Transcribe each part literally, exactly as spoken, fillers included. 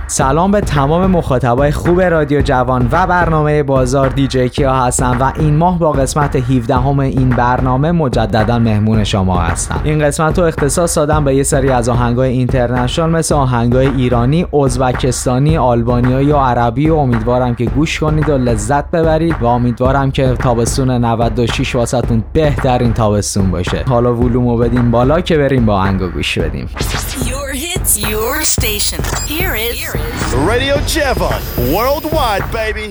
سلام به تمام مخاطبای خوب رادیو جوان و برنامه بازار. دیجی کیا هستم و این ماه با قسمت هفده همه این برنامه مجددا مهمون شما هستم. این قسمت رو اختصاص دادم به یه سری از آهنگای اینترنشنال مثل آهنگای ایرانی، ازبکستانی، آلبانیایی و عربی و امیدوارم که گوش کنید و لذت ببرید و امیدوارم که تابستون نود و شش واسهتون بهترین تابستون باشه. حالا ولومو بدیم بالا که بریم با آهنگو گوش بدیم. Your hits, your station. Here is Radio Javon, worldwide, baby.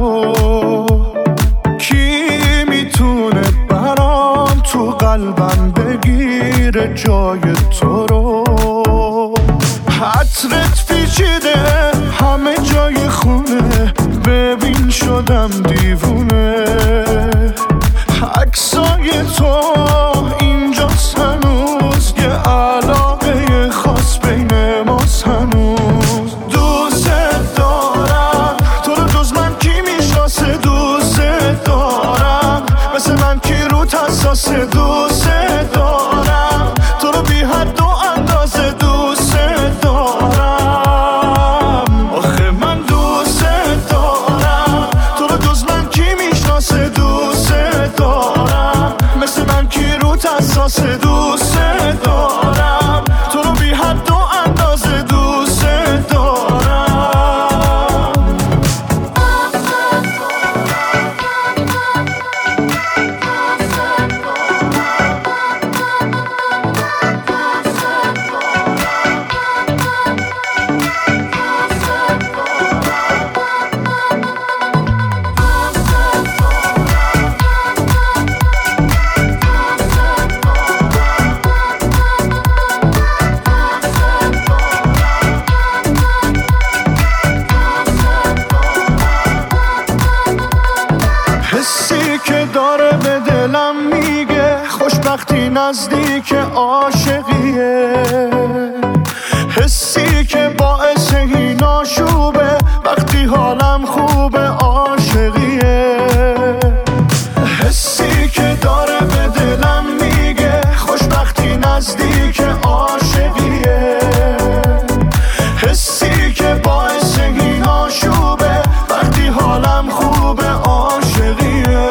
قلبم بگیره جای تو رو. عطرت پیچیده همه جای خونه، ببین شدم دیوونه. عکسای تو اینجاست هنوز، یه علاقه خاص بین ماست هنوز. دوست دارم تو رو، جز من کی میشناسه؟ دوست دارم مثل من کی رو حساسه؟ دوست دارم تو رو بی حد و اندازه. دوست دارم آخه من دوست دارم تو رو، جز من کی میشناسه؟ دوست دارم مثل من کی رو حساسه؟ دوست دارم تو رو بی حد و اندازه. دوست دارم. حسی که داره به دلم میگه خوشبختی نزدیک عاشقیه. حسی که باعث این آشوبه وقتی حالم خوبه عاشقیه. حسی که داره به دلم میگه خوشبختی نزدیک عاشقیه. حسی که باعث این آشوبه وقتی حالم خوبه عاشقیه.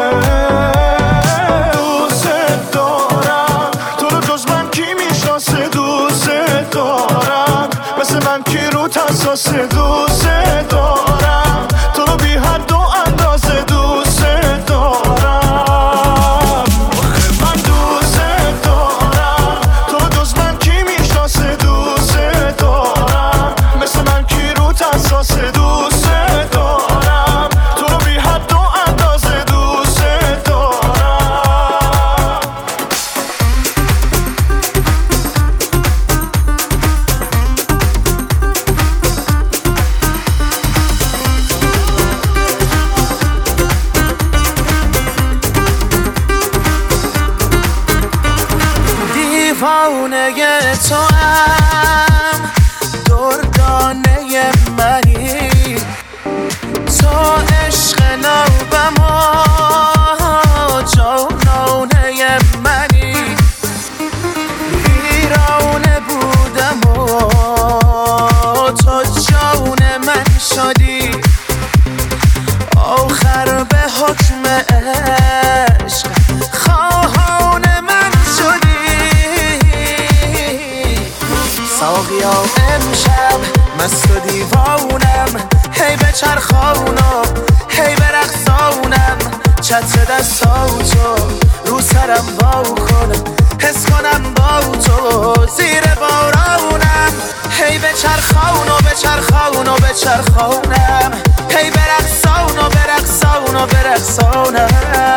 دوست دارم تو رو، جز من کی میشناسه؟ دوست دارم مثل من کی رو حساسه؟ دوست دارم تو رو بی حد و اندازه. دوست دارم آخه من دوست دارم تو رو، جز من کی میشناسه؟ دوست دارم مثل من کی رو حساسه؟ دوست دارم تو رو بی حد و اندازه. دوست دارم. دیوانه تو هم دردانه منی، تو عشق نوبم و جانانه منی. ویرانه بودم و تو جان من شدی، آخر به حکم عشق خواهان من شدی. ساقیا امشب مست و دیوانم، هی به چرخانم هی به رقصانم. چتر دستاتو رو سرم وا کنم، حس کنم با تو زیر بارانم. هی به چرخان و به چرخان و به چرخانم، هی به رقصان و به رقصان و به رقصانم.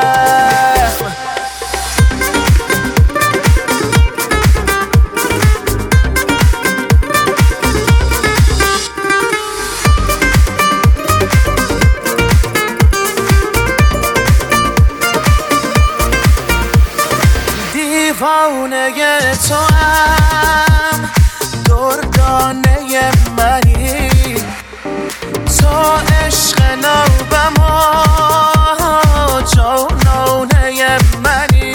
دیوانه تو هم دردانه منی، تو عشق نوبم و جانانه منی.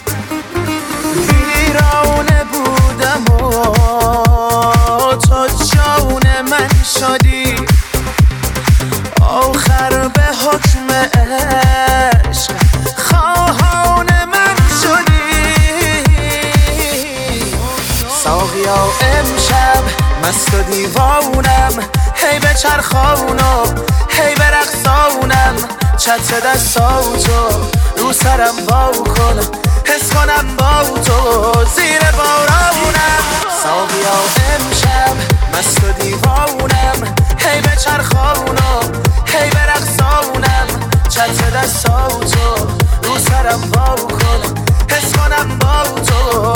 ویرانه بودم و تو جان من شدی، آخر به حکم عشق خواهان من شدی. ساقیا امشب مست و دیوانم، هی به چرخانم هی به رقصانم. چتر دستاتو رو سرم وا کنم، حس کنم با تو زیر بارانم. ساقیا امشب مست و دیوانم، هی به چرخانم هی به رقصانم. چتر دستاتو رو سرم وا کنم، حس کنم با تو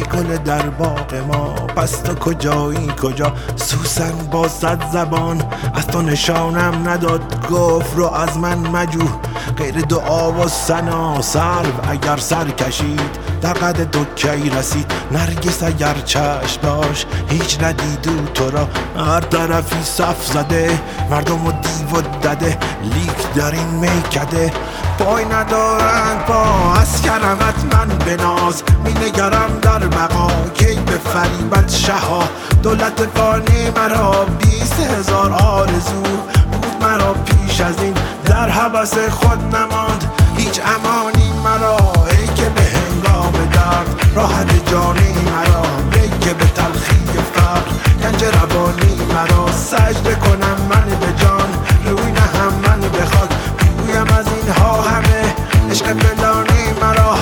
گل در باغ ما، پس تو کجایی کجا؟ سوسن با صد زبان از تو نشانم نداد، گفت رو از من مجو غیر دعا و ثنا. سرو اگر سر کشید در قد تو کی رسید؟ نرگس اگر چشم داشت هیچ ندیدو تو را. هر طرفی صف زده مردم و دیو و دده، لیک در این میکده پای ندارند پا. از کرمت من بناز می نگرم در بقا، کی به فریبت شها دولت فانی مرا. بیست هزار آرزو بود مرا پیش از این، در حبس خود نماند هیچ امانی مرا. ای که به هنگام درد راحت جانی مرا، ای که به تلخی فقر گنج روانی مرا. سجده کنم من به جان روی نهم من به خاک، بگویم از اینها همه عشق فلانی مرا.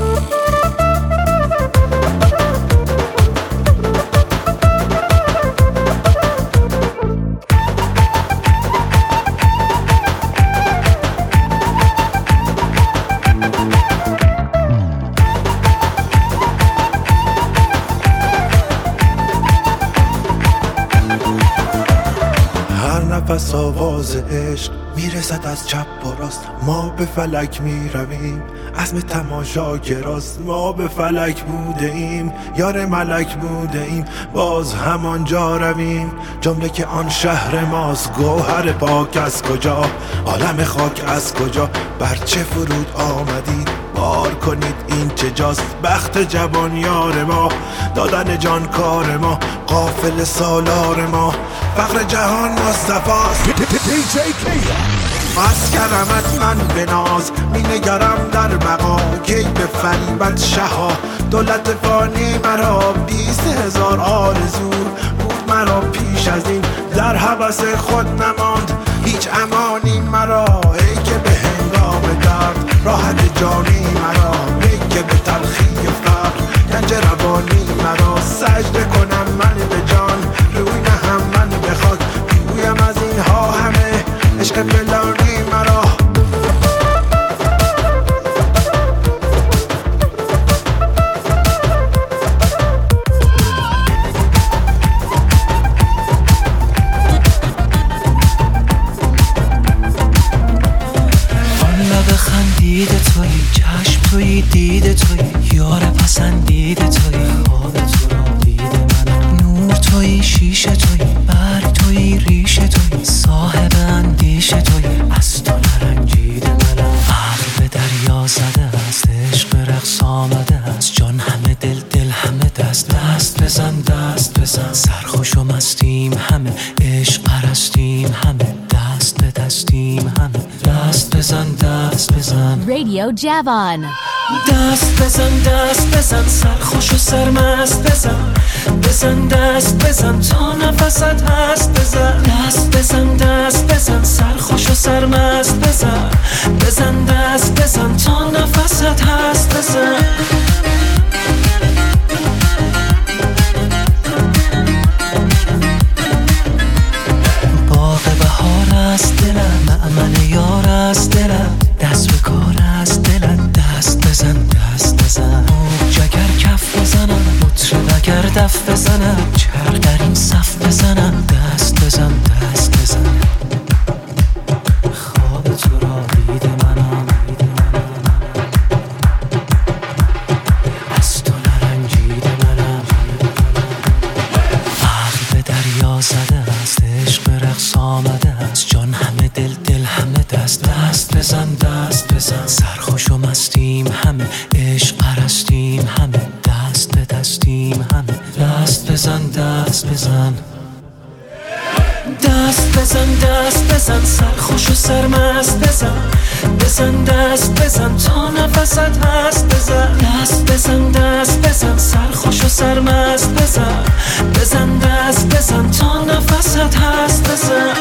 پس آواز عشق میرسد از چپ و راست، ما به فلک میرویم عزم تماشا گراست. ما به فلک بوده ایم یار ملک بوده ایم، باز همانجا رویم جمله که آن شهر ماست. گوهر پاک از کجا؟ عالم خاک از کجا؟ بر چه فرود آمدید؟ بار کنید این چه جاست؟ بخت جوان یار ما، دادن جان کار ما، قافل سالار ما، فقر جهان مصطفاست. از کرمت من بناز می نگرم در بقا، کی به فریبت شها دولت فانی مرا. بیست هزار آرزو بود مرا پیش از این، در حبس خود نماند هیچ امانی مرا. ای که به هنگام درد راحت جانی مرا، ای که به تلخی فقر گنج روانی مرا. سجده کنم من به جان روی نهم من به خاک، بگویم از اینها همه عشق فلانی مرا. دیده توی چشم توی دیده توی یار پسندیده توی، خواب تو را دیده منم. نور توی شیشه توی برگ توی ریشه توی، صاحب اندیشه توی از تو نرنجیده منم. عقل به دریا زده است، عشق به رقص آمده است، جان همه دل دل همه دست. دست بزن دست بزن، سرخوش و مستیم همه، عشق پرستیم همه، دست به دستیم همه. دست بزن دست بزن Radio Javon. دست بزن دست بزن، سرخوش و سرمست بزن. بزن دست بزن تا نفست هست بزن. دست بزن دست بزن، سرخوش و سرمست بزن. بزن دست بزن تا نفست هست بزن. باغ بهار است دلم، مأمن یار است دلم، دست به کار است دلم. دست بزن دست بزن، جگر کف بزنم، مطرب اگر دف بزنم، چرخ در این صف بزنم. دست بزن دست بزن، خواب تو را دیده منم، از تو نرنجیده منم. عقل به دریا زده است، عشق به رقص آمده است، جان همه دل دل همه دست. دست بزن دست بزن، سرخوش و مستیم همه، عشق پرستیم همه، دست به دستیم همه. دست بزن دست بزن، دست بزن دست بزن، سرخوش و سرمست بزن. بزن دست بزن تا نفست هست بزن. دست بزن دست بزن، سرخوش و سرمست بزن. بزن دست بزن تا نفست هست بزن.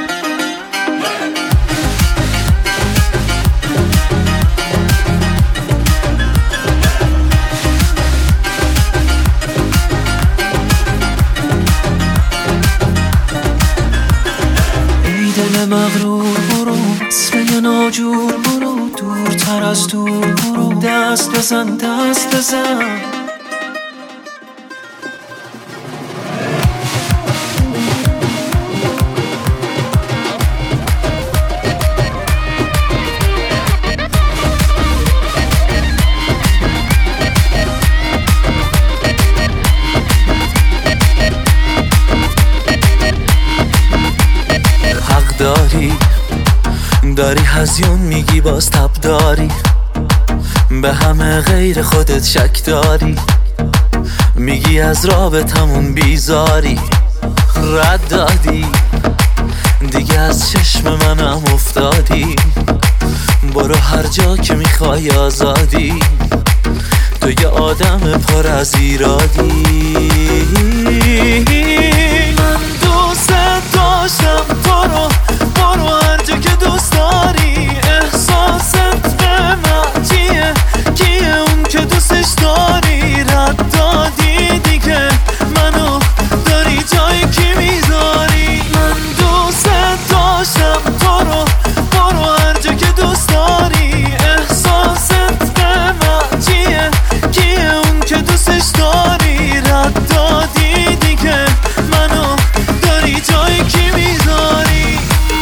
دل مغرور برو، اسم ناجور برو، دورتر از دور برو. دست بزن دست بزن، داری هزیون میگی باز تب داری، به همه غیر خودت شک داری، میگی از رابطمون بیزاری، رد دادی دیگه از چشم منم افتادی، برو هر جا که میخوای آزادی، تو یه آدم پر از ایرادی. من دوست داشتم تو رو، برو هر جا که دوست داری، احساست به من چیه، کیه اون که دوستش داری، رد دادی دیگه منو داری جای کی میذاری. من دوست داشتم تو رو، برو هر جا که دوست داری، احساست به من چیه، کیه اون که دوستش داری، رد دادی دیگه منو داری جای کی میذاری.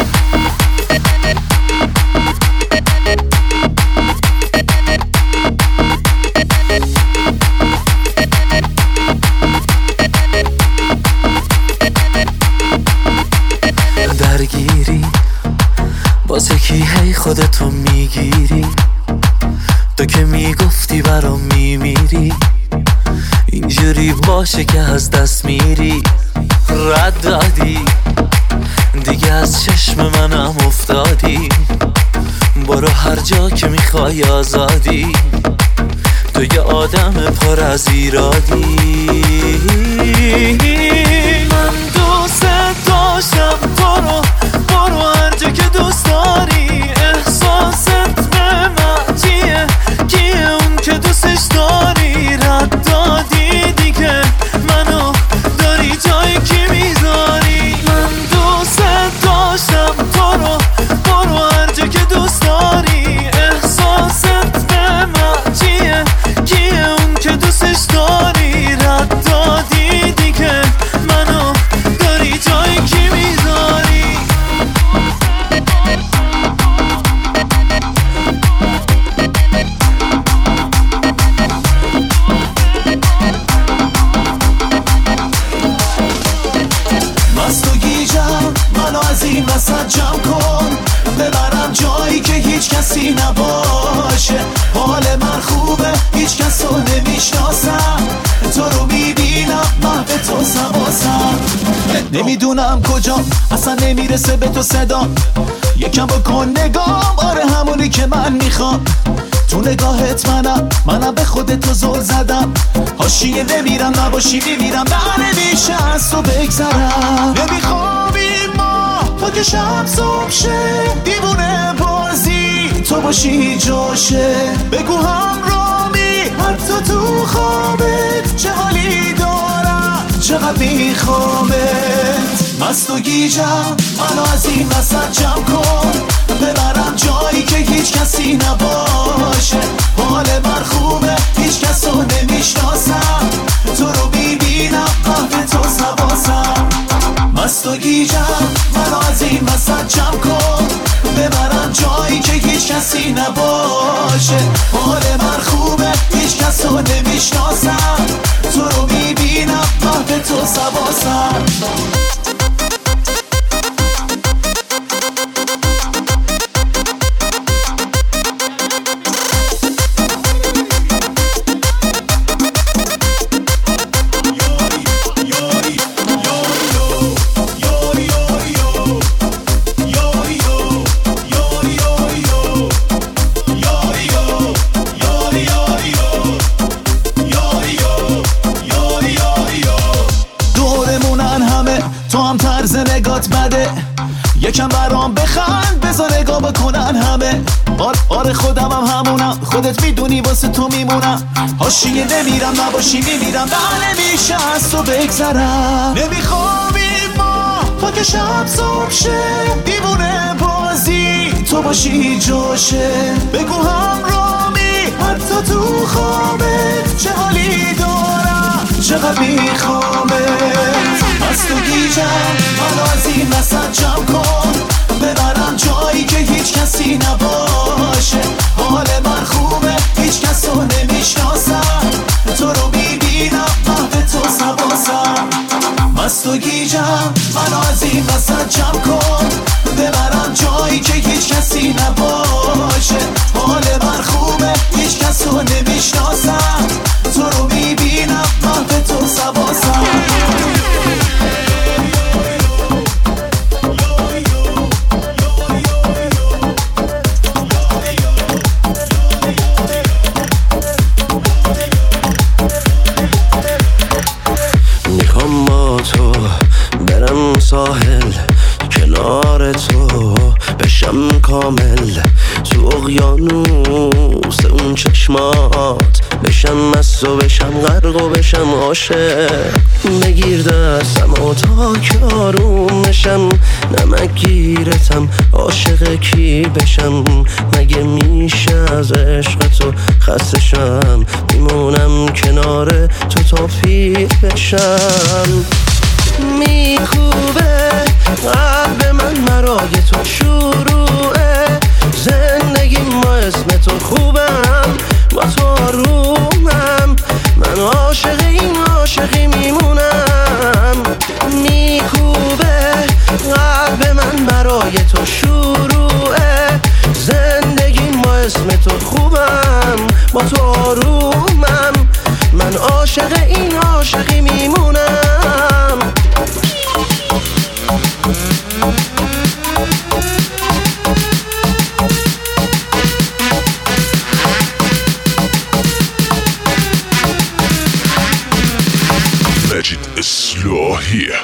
درگیری واسه کی هی خودتو میگیری، تو که میگفتی برام میمیری، اینجوری باشه که از دست میری، رد دادی دیگه از چشم منم افتادی، برو هر جا که میخوای آزادی، تو یه آدم پر از ایرادی. من دوست داشتم تو رو، برو هر جا که دوست داری، احساست به من چیه، کیه اون که دوستش داری، رد دادی دیگه منو داری جای کی میذاری. من دوست داشتم تو رو، برو هر جا که دوست داری، احساست به من چیه، کیه اون که دوستش داری، رد دادی دیگه منو داری جای کی میذاری. مست و گیجم منو از این وسط جمع کن، ببرم جایی که هیچ کسی نباشه، حال من خوبه هیچ کس رو نمیشناسم، تو رو میبینم محو تو سواسم، نمیدونم کجا اصلا نمیرسه به تو صدا، یکم بکن نگام، آره همونی که من میخوام، تو نگاهت منم منم به خودت تو زل زدم، حاشیه نمیرم نباشی میمیرم، نه نمیشه از تو بگذرم، نمیخوابیم ما تا که شب صبح شه، دیوونه بازی تو باشی جاشه، بگو همرامی حتی تو خوابت چه حالی دارم، چقدر میخوامت. مست و گیجم منو از این وسط جمع کن، ببرم جایی که هیچ کسی نباشه، حال من خوبه هیچ کس رو نمیشناسم، تو رو میبینم محو تو سواسم. مست و گیجم منو از این وسط جمع کن، ببرم جایی که هیچ کسی نباشه، حال من خوبه هیچ کس رو نمیشناسم، تو رو میبینم محو تو سواسم. یکم برام بخند بذار نگاه بکنن همه، آر آره خودم هم همونم، خودت میدونی واسه تو میمونم، حاشیه نمیرم نباشی میمیرم، نه نمیشه از تو بگذرم، نمیخوابیم ما تا که شب صبح شه، دیوونه بازی تو باشی جاشه، بگو همرامی حتی تو خوابت چه حالی دارم، چقدر میخوامت. مست و گیجم منو از این وسط جمع کن، ببرم جایی که هیچ کسی نباشه، حال من خوبه هیچ کس رو نمیشناسم، تو رو میبینم محو تو سواسم. مست و گیجم منو از این وسط جمع کن، ببرم جایی که هیچ کسی بشم کامل تو اقیانوس اون چشمات، بشم مست و بشم غرق و بشم عاشق. بگیر دستم و تا که آروم بشم، نمک گیرتم عاشق کی بشم. مگه میشه از عشق تو خسته شم، میمونم کنار تو تا پیر بشم. میخوبه قلب من مرای تو شروعه، زندگی ما اسم تو خوبم با تو آرومم. من عاشق این عاشقی میمونم. میخوبه قلب من برای تو شروعه، زندگی ما اسم تو خوبم با تو آرومم. من عاشق این عاشقی میمونم. Magic is you're here.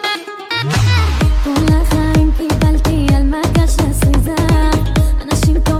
כל החיים קיבלתי על מגש לסריזה, אנשים טובים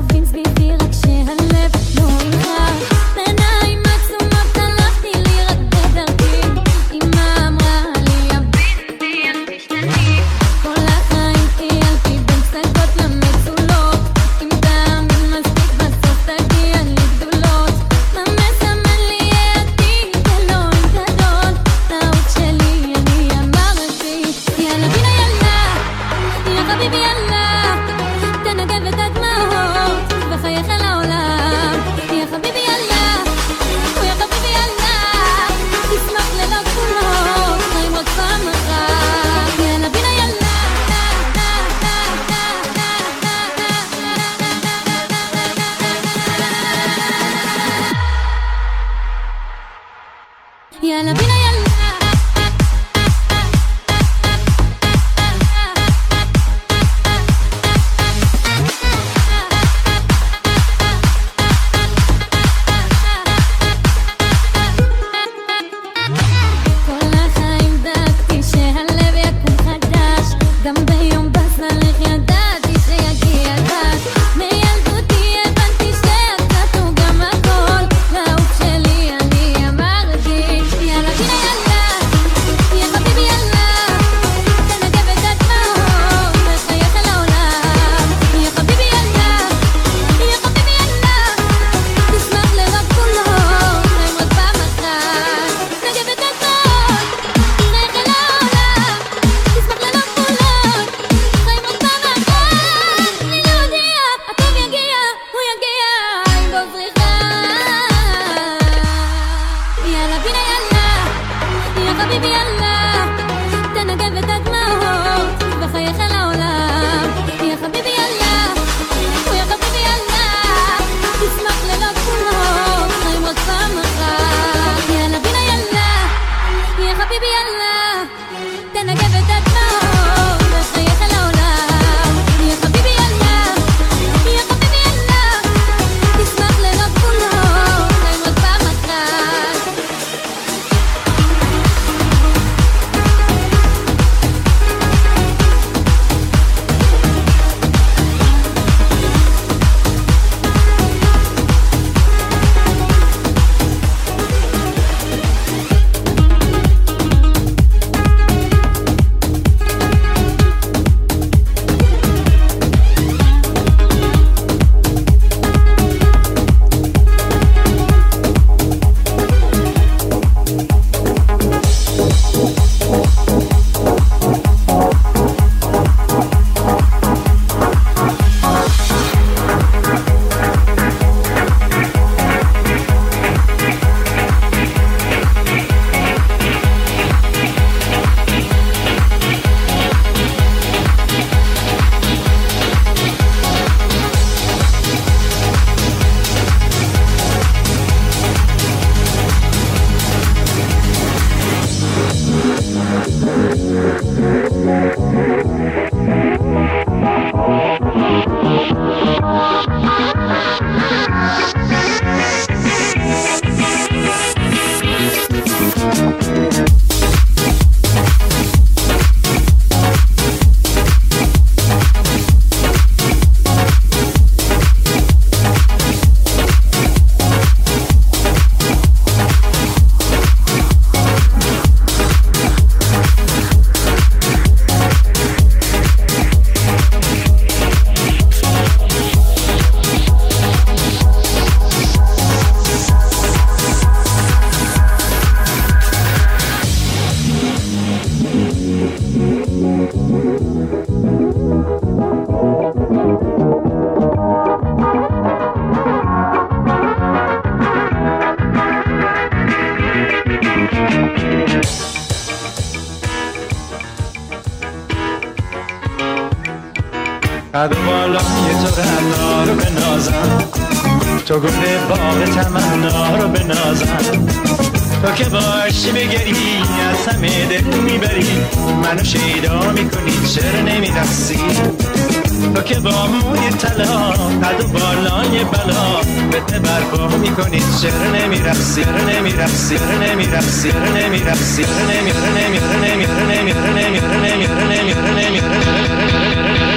قد بالا یه تو رنا رو بنازم، تو گل باغ تمنا رو بنازم، تو که باشی بگری از همه دل میبری، منو شیدا میکنی چرا نمیرقصی، تو که با موی طلا قد و بالای بلا بته برپا میکنی چرا نمیرقصی، چرا نمیرقصی، چرا نمیرقصی، چرا نمیرقصی، چرا نمیره نمیره نمیره نمیره نمیره نمیره نمیره نمیره.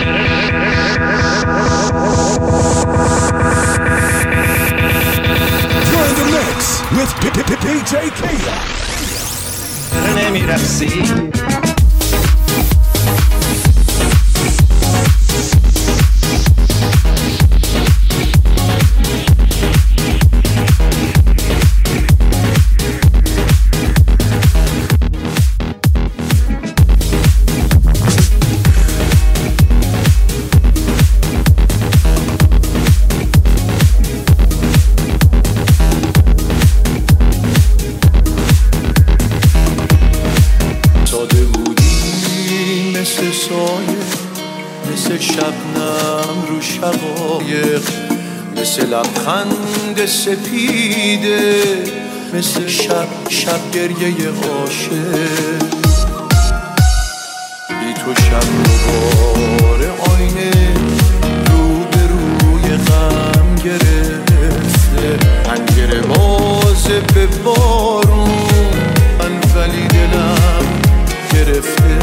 You're in the mix with دی جی Kia. نمیرقصی شبنم رو شقایق، مثل لبخند سپیده، مثل شب شب گریه عاشق، بی تو شب دوباره آینه رو به روی غم گرفته، پنجره باز به بارون من ولی دلم گرفته،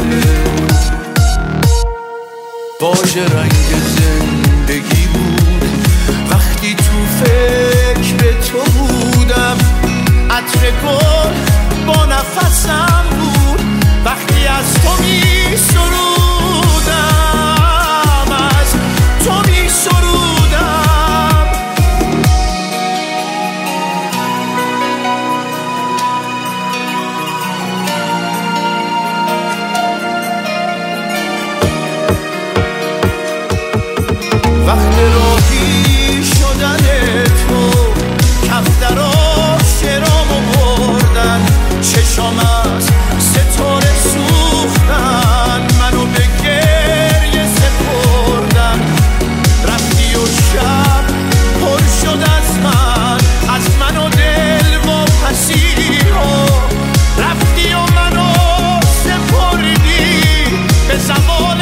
واژه رنگ زندگی بود وقتی تو فکر تو بودم، عطر گل با نفسم بود وقتی از تو می سرودم، از تو می سرودم. وقت راهی شدن تو کفتراش شرامو بردن، چشام از ستاره سوختن، منو به گریه سپردن، رفتی و شب پر شد از من، از من و دل و پسیرها، رفتی و منو سپردی به زمان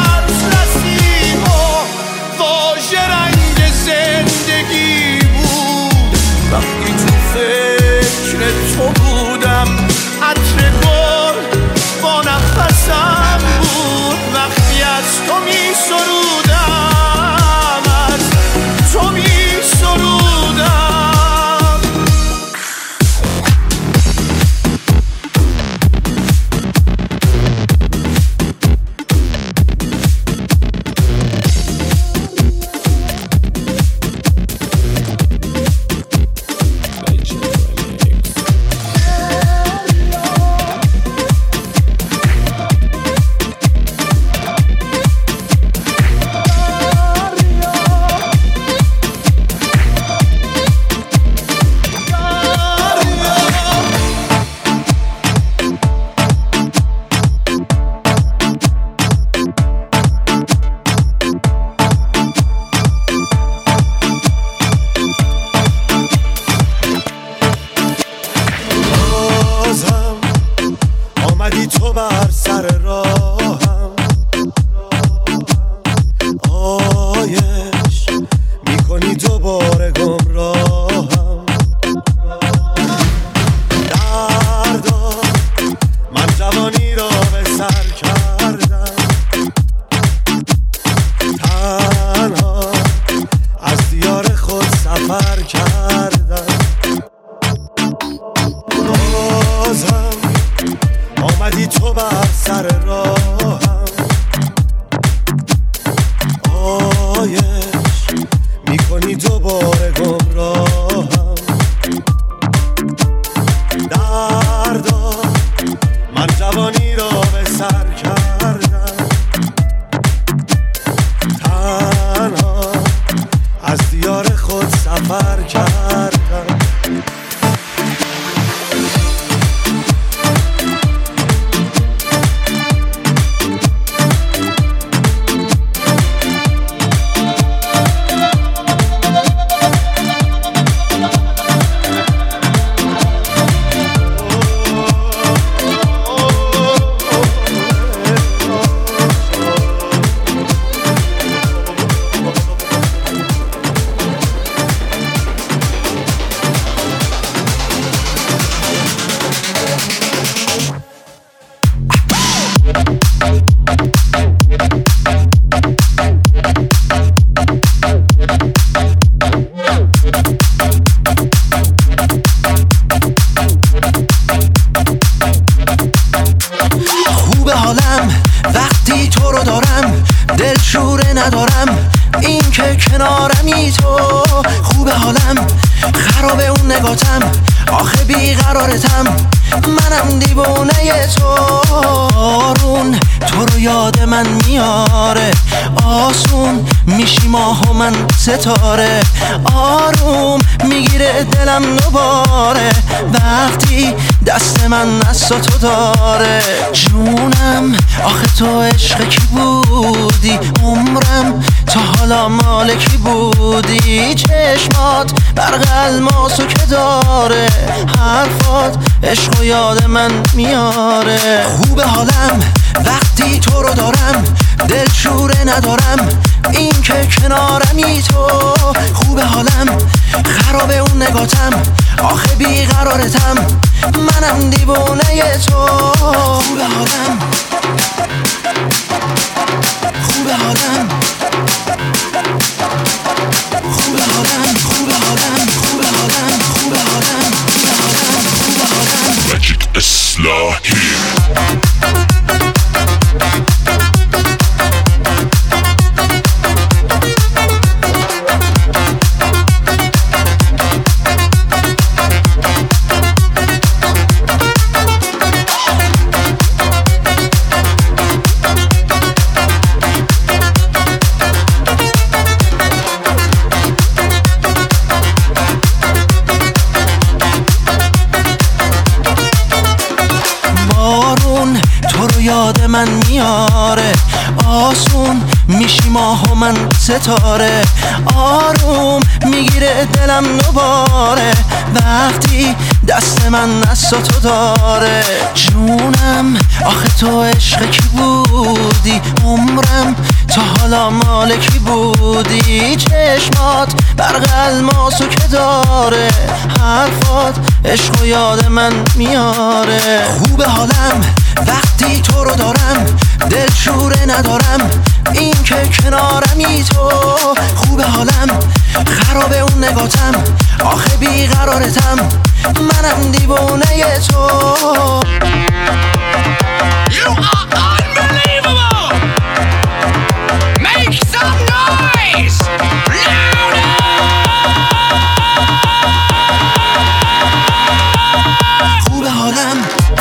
زندگی بود وقتی تو فکر تو بودم، عطر گل با نفسم بود وقتی از تو می سرودم، از تو می سرودم. ندارم این که کنارمی تو. خوب حالم خرابه اون نگاتم، آخه بیقرارتم منم دیوونه تو. آرون تو رو یاد من میاره، آسون میشی ماه و من ستاره. آروم میگیره دلم دوباره وقتی دست من دست تو داره. جونم آخه تو عشق کی بودی، عمرم تا حالا مال کی بودی. چشمات برق الماسو که داره، حرفات عشق و یاد من میاره. خوب حالم وقتی تو رو دارم، دلشوره ندارم این که کنارمی تو. خوب حالم خرابه اون نگاتم، آخه بیقرارتم منم دیوونه تو. خوب حالم خوب حالم خوب حالم خوب حالم خوب حالم خوب حالم خوب حالم ماجیک اصلاحی. یاد من میاره، آسون میشی ماه و من ستاره. آروم میگیره دلم دوباره وقتی دست من دست تو داره. جونم آخه تو عشق کی بودی، عمرم تا حالا مال کی بودی. چشمات برق الماسو که داره، حرفات عشق و یاد من میاره. خوب حالم وقتی تو رو دارم، دلشوره ندارم این که کنارمی تو. خوب حالم خرابه اون نگاتم، آخه بیقرارتم منم دیوونه تو. You are unbelievable. Make some noise. Louder. خوب حالم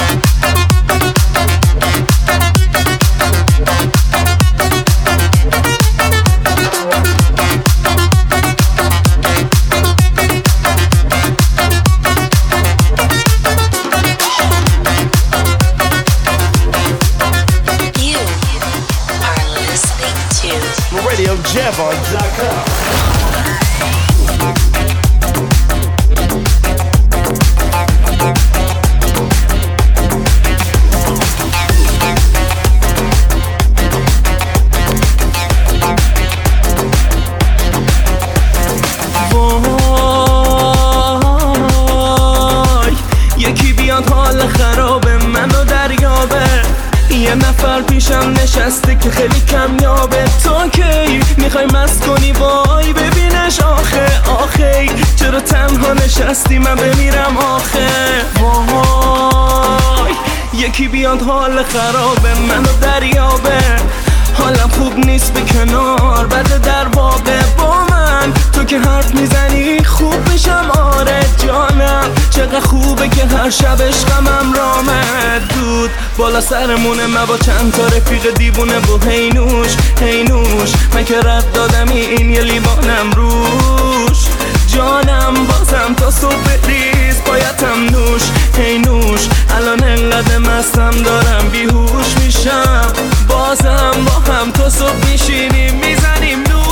radio javon dot com. یکی بیاد حال خرابه منو دریابه، یه نفر پیشم نشسته که خیلی کمیابه. تو کی میخوای مست کنی وای ببینش آخه آخه، چرا تنها نشستی من بمیرم آخه. وای یکی بیاد حال خرابه منو دریابه، حالم خوب نیست به کنار بده در واقع. با من تو که حرف میزنی خوب میشم آره جانم. چقدر خوبه که هر شب عشقم رامه دود بالا سرمونه، من با چند تا رفیق دیوونه و هینوش هینوش. من که رد دادمی این یه لیوانم روش جانم. بازم تا صبح ریز بایدم نوش هینوش. الان انقدر مستم دارم بیهوش میشم، بازم با هم تا صبح میشینیم میزنیم نوش.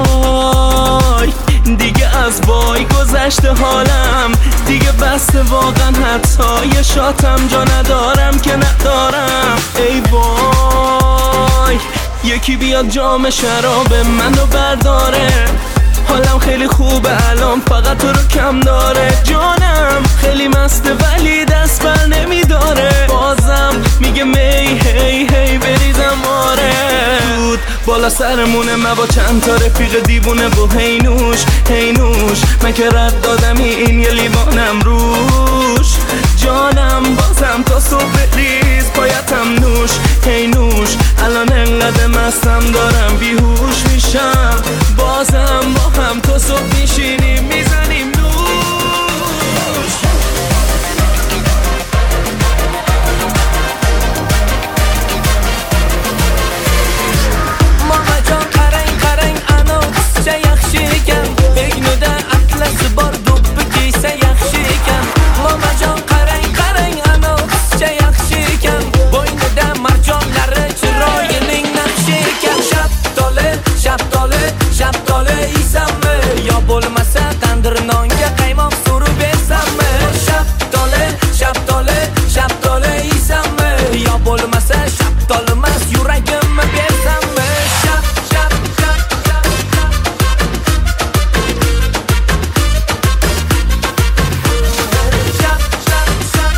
وای دیگه از وای گذشته حالم، دیگه بسته واقعا واقعا حتی یه شاتم جا ندارم که ندارم. ای وای یکی بیاد جام شراب منو برداره، حالم خیلی خوبه الان فقط تو رو کم داره. جانم خیلی مسته ولی دست بر نمیداره، بازم میگه می هی هی بریزم. آره دود بالا سرمونه، من با چند تا رفیق دیوونه و هی نوش هی نوش، من که رد دادمی این یه لیوانم روش. جانم بازم تا صبح ریز پایتم نوش هی نوش، الان انقدر مستم دارم بیهوش میشم. بازم با هم تا صبح میشینیم میزنیم نوش. ماما جان قرang qarang ana qizcha yaxshi ekan, egnida atlas bor do'ppi kiysa yaxshi ekan. Mama jon qarang qarang ana qizcha yaxshi ekan, bo'ynida marjonlari chiroyining naqshi ekan. Shaftoli shaftoli shaftoli yeysanmi yo bo'lmasa tandir nonga qaymoq surib bersanmi? Shaftoli shaftoli shaftoli yeysanmi yo bo'lmasa shaftolimas yuragimni bersanmi? Shaf shaf shaf shaf shaf shaf shaf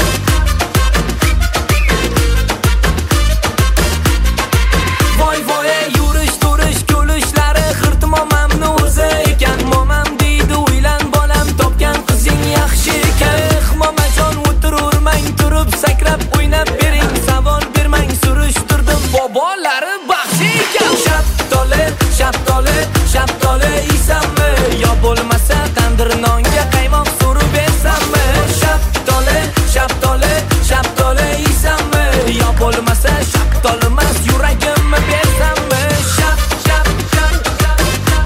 voy voy yurish turish kulishlari xirtmo mamnu o'zi ekan. Momam deydi uylan bolam topgan qizing yaxshi ekan. Momajon o'tirurmang turib sakrab o'ynab bering, savol bermang surishtirdim bobolari baxshi ekan. Shaftoli shaftoli shaftoli yeysanmi yo bo'lmasa tandir nonga qaymoq surib bersanmi? Shaftoli shaftoli shaftoli yeysanmi yo bo'lmasa shaftolimas yuragimni bersanmi? Shaf shaf shaf shaf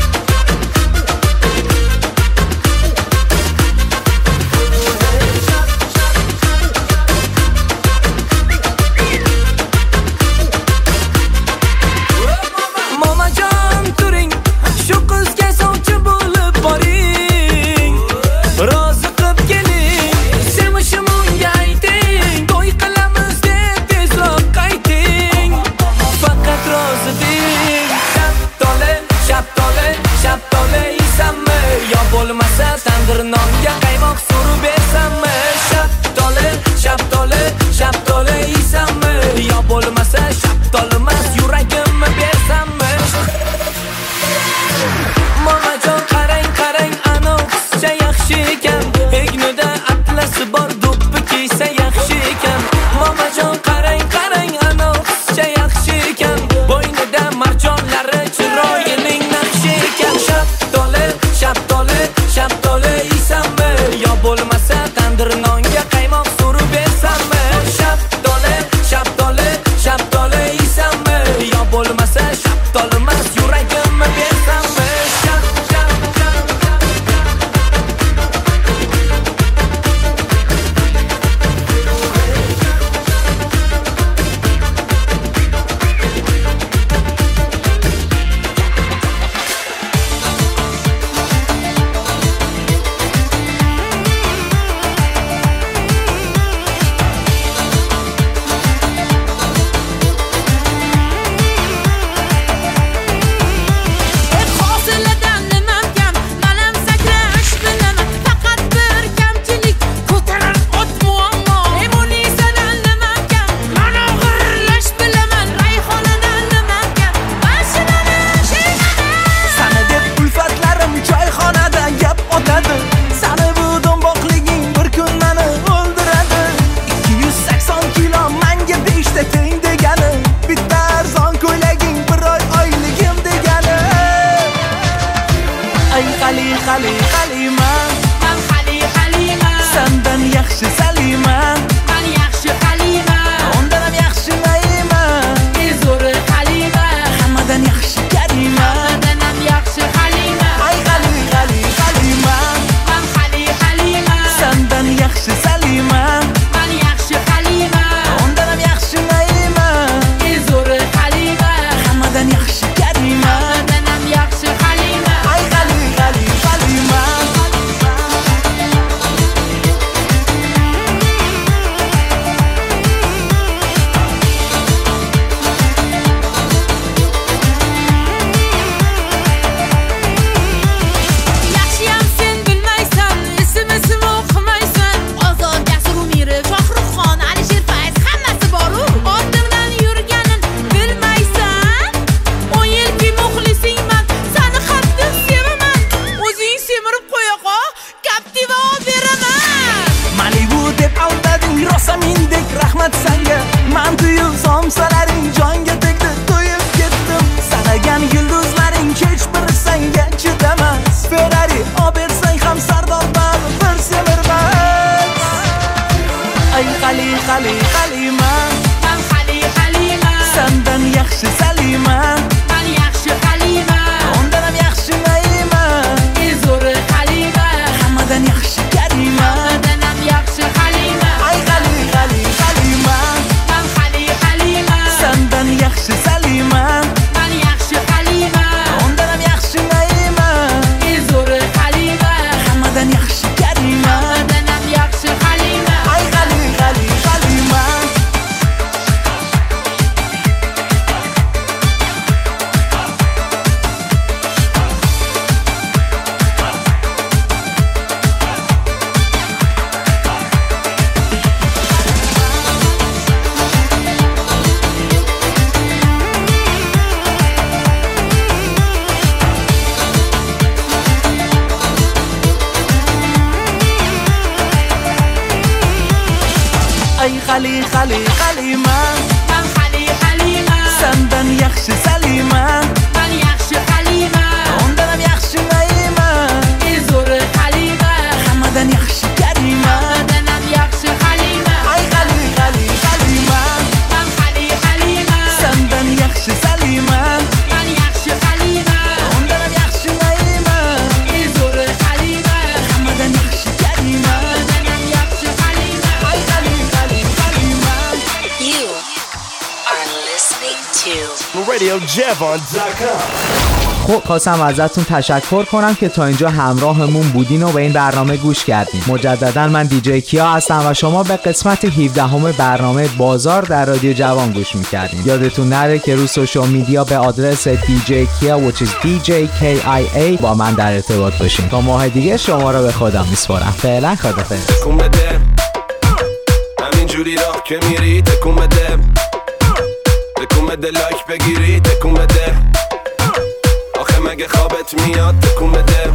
Momajon turing shu qizga sovchi bo'lib boring, rozi qilib keling, sevishim unga ayting, to'y qilamiz deb tezroq qayting, faqat rozi deng. Shaftoli shaftoli shaftoli yeysanmi yo bo'lmasa tandir nonga qaymoq surib bersanmi? Shaftoli shaftoli shaftoli yeysanmi yo bo'lmasa shaftolimas yuragimni bersanmi? Momajon qarang qarang ana qizcha yaxshi ekan, egnida atlas bor do'ppi kiysa yaxshi ekan. Momajon qarang qarang ana qizcha yaxshi ekan, bo'ynida marjonlari chiroyining naqshi ekan. Shaftoli shaftoli shaftoli yeysanmi yo bo'lmasa tandir nonga qaymoq surib bersanmi? Shaftoli shaftoli shaftoli yeysanmi yo bo'lmasa shaftolimas yuragimni bersanmi? Shaf shaf shaf ای خلی خلی خلی من من خلی خلی من سندن یخش سلی من من یخش خلی من اون دارم یخش نایی من ای زور خلی من همدن یخش گری من همدنم یخش خلی من ای خلی خلی خلی من من خلی خلی من سندن یخش سلی من من یخش خلی من اون دارم یخش نایی من ای زور خلی من همدن یخش گری من همدنم یخش خلی من ای خلی خلی خلی من ای خلی خلی خلی من من خلی خلی من سندن یخش سلی من من یخش خلی من اون دارم یخش نایی من ای زور خلی من همدن یخش گری من همدنم یخش خلی من ای خلی خلی خلی من من خلی خلی من سندن یخش سلی من من یخش خلی من اون دارم یخش نایی من ای زور خلی من همدن یخش گری من همدنم یخش خلی من ای خلی خلی خلی من You are listening to radio javon dot com. خب خواستم ازتون تشکر کنم که تا اینجا همراهمون بودین و به این برنامه گوش کردین. مجددا من دیجی کیا هستم و شما به قسمت هفدهم برنامه بازار در رادیو جوان گوش میکردین. یادتون نره که رو سوشال میدیا به آدرس دیجی کیا which is دی جی کی آی ای با من در ارتباط باشین. تا ماه دیگه شما رو به خدا میسپارم. فعلا خدافظ. تکون بده همینجوری راه که میری تکون بده تکون بده لایک بگیری تکون بده آخه مگه خوابت میاد تکون بده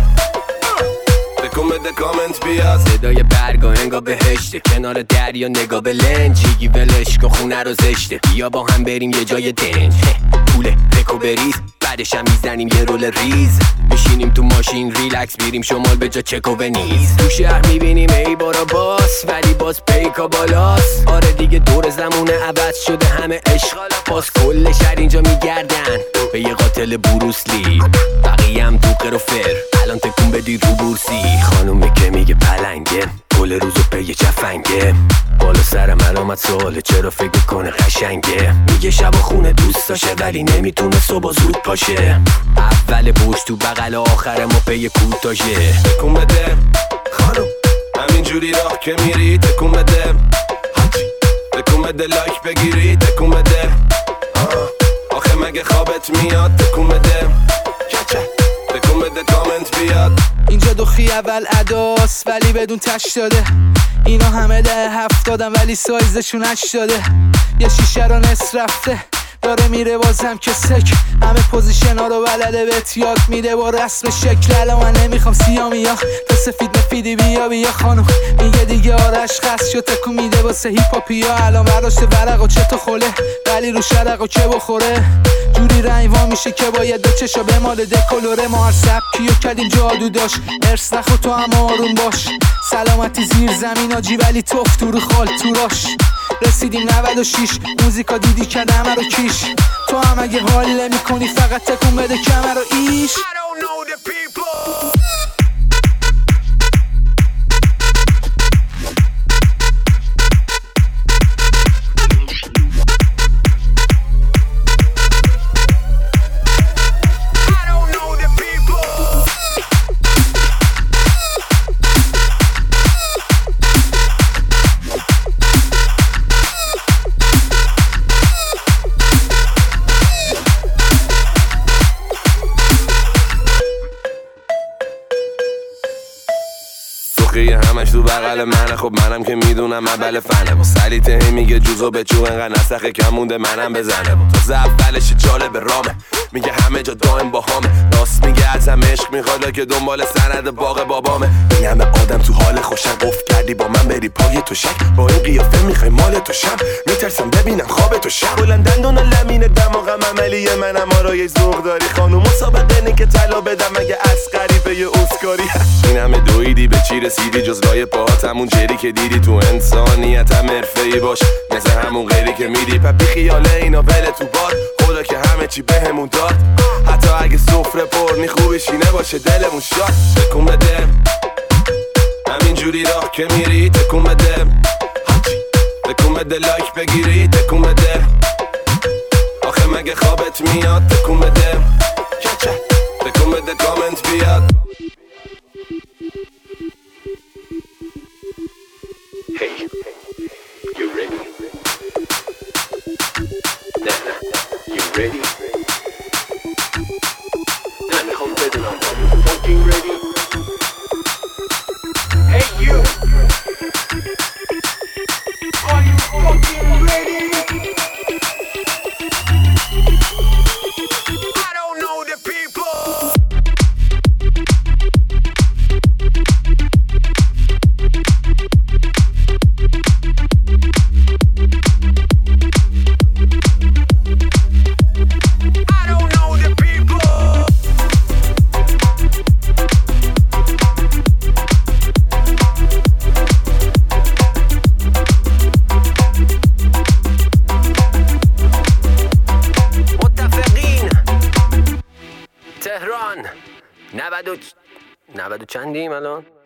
تکون بده کامنت بیاد صدای برگا انگا بهشته کنار دریا نگاه به لنج چیگی ولش که خونه رو زشته بیا با هم بریم یه جای دنج پوله تکو بریز بعدش هم میزنیم یه رول ریز میشینیم تو ماشین ریلکس میریم شمال به جا چکو و نیز تو شهر میبینیم ای بارا باس ولی باز پیکا بالاس آره دیگه دور زمونه عوض شده همه عشق باز کل شهر اینجا میگردن به یه قاتل بروسلی بقیه هم تو قر و فر الان تکون بدی رو بورسی خانومی که میگه پلنگه کل روزو پی جفنگه بالا سرم علامت سواله چرا فکر کنه قشنگه میگه شب و خونه دوست داشه ولی نمیتونه صبح زود پاشه اول پشت تو بغل آخر ما پی کوتاشه تکون بده خانم همینجوری راه که میری تکون بده تکون بده لایک بگیری تکون بده آخه مگه خوابت میاد تکون بده تکون بده کامنت بیاد اینجا دوخی اول اداس ولی بدون تش داده اینا همه ده هفت دادن ولی سایزشون اش داده یه شیشه رو نصف رفته داره میره بازم که سک همه پوزیشن ها رو بلده بهت یاد میده با رسم شکل الان من نمیخوام سیامی یا تو سفید مفیدی بیا بیا خانم میگه دیگه آرش خست شد تکون میده واسه هیپ هاپیا الان برداشته ورق و چه تو خله ولی رو شرق و چه بخوره جوری رنگ وا میشه که باید دو چشا به مال دکولوره ما هر سبکیو کردیم جادو داشت ارس نخو تو هم آروم باش سلامتی زیر زمین آجی ولی توف تو رو خال توراش رسیدیم نود و شش موزیکا دیدی کرده همه رو کیش تو هم اگه حال نمی کنی فقط تکون بده کمر رو ایش همش تو بغل منه خب منم که میدونم اول فنه با سلیته هی میگه جوزو به چوب انقدر نسخه کم مونده منم بزنه با تازه اولش جالب رامه میگه همه جا دائم با همه راست میگه ازم عشق میخواد که دنبال سند باغ بابامه این همه آدم تو حال خوشن قفل کردی با من بری پای تو شک با این قیافه میخوای مال تو شم میترسم ببینم خواب تو شب بلند دندون لمین دماغم عملیه منم آرای ذوق داری خانم مسابقه نه که طلا بدم مگه اسقری به یه اسکاری این همه دویدی به چی رسیدی جز لای پاهات همون جری که دیدی تو انسانیت همه حرفه‌ای باش مثل همون غیری که میری پا بی خیاله اینا بله تو باد خدا که همه چی بهمون داد حتی اگه سفره پرنی خوبش اینه باشه دلمون شاد تکون بده همینجوری راه که میری تکون بده تکون بده لایک بگیری تکون بده آخه مگه خوابت میاد تکون بده تکون بده کامنت بیاد Hey, you ready? Nana, you ready? من میخوام بدونم fucking ready? Hey you! Are you fucking ready? I don't know the people! تهران نود و نود و چندیم الان؟